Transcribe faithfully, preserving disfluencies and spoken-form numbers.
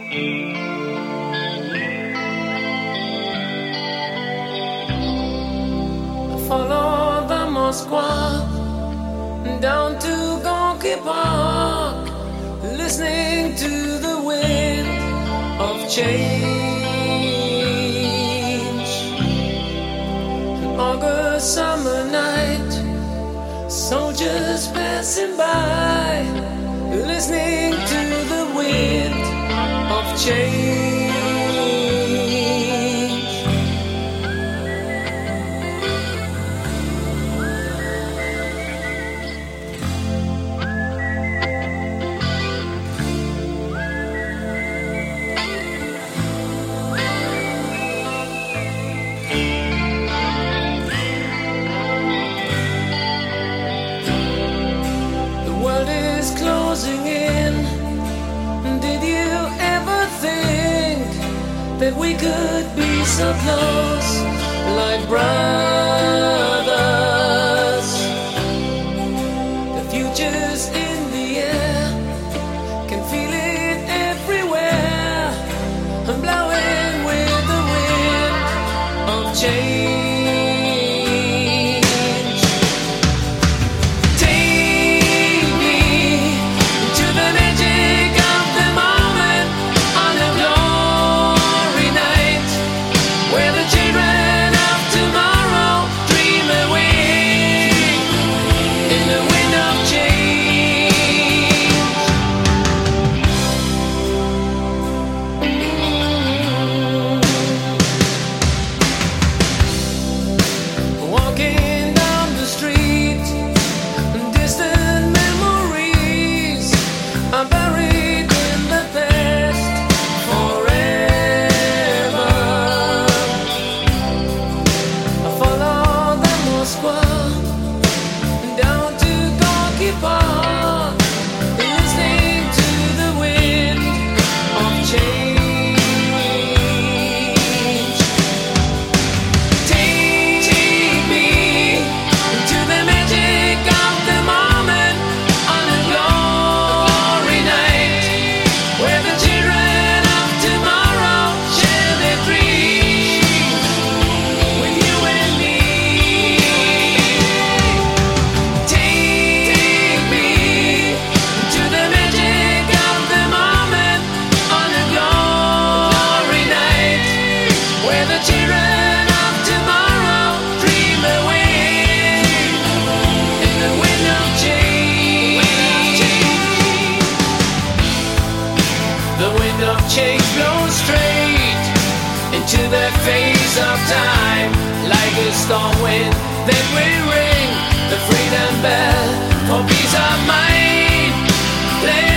Follow the Moskwa down to Gorky Park, listening to the wind of change. An August summer night, soldiers passing by, listening to the wind of change. Closing in. Did you ever think that we could be so close, like brothers? The future's in the air, can feel it everywhere, blowing with the wind of change. Change blows straight into the face of time, like a storm wind that will ring the freedom bell for peace of mind. Play